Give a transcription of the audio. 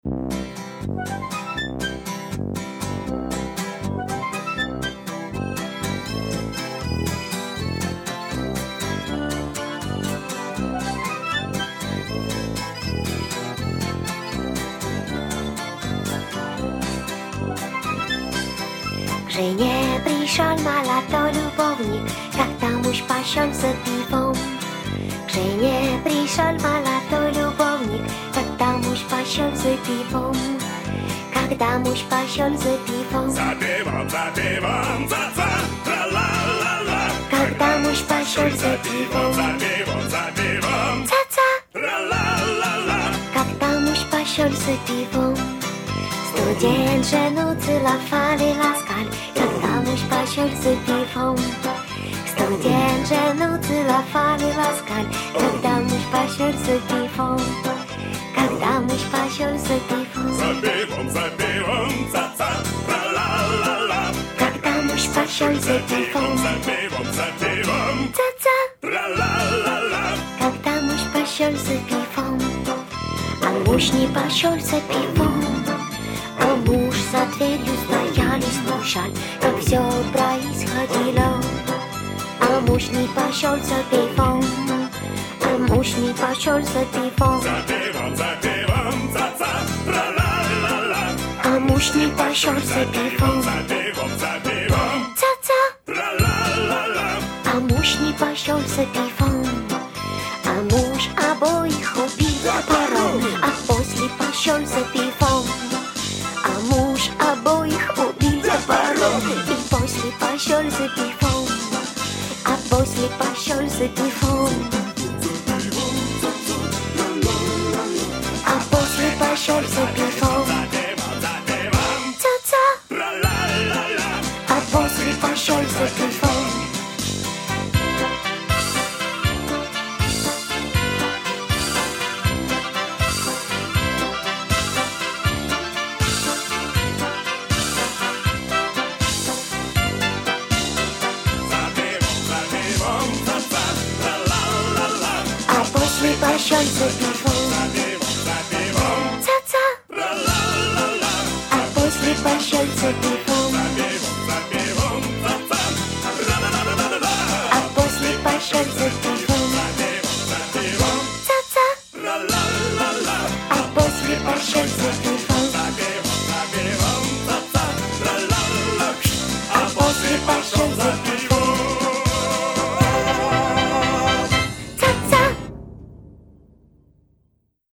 К жене пришел молодой любовник, когда муж пошел за пивом. К жене пришел молодой любовник, когда муж пошел за пивом. Когда муж пошел за пивом, за пивом, за-за, тра-ла-ла-ла. Когда муж пошел за пивом, за пивом, за-за, тра-ла-ла-ла. когда муж пошел за пивом. Студент жену целовали, ласкали, когда муж пошел за пивом. Студент жену целовали, ласкали, когда муж пошел за пивом. Когда муж пошел за пивом, За пивом, за-за, тра-ла-ла-ла. когда муж пошел за пивом, за пивом, за-за, тра-ла-ла-ла. когда муж пошел за пивом. А муж не пошел за пивом, а муж за дверью стояли, слушали, как все происходило. А муж не пошел за пивом, а муж не пошел за пивом, За пивом, за-за, тра-ла-ла-ла. а муж не пошел за пивом, За пивом, за-за, тра-ла-ла-ла. а муж не пошел за пивом. А муж обоих убил топором, а после пошел за пивом. А муж обоих убил топором, и после пошел за пивом. А после пошел за пивом. А после пошел за пивом. Ца-ца, а после пошел за пивом. А после пошел за пивом.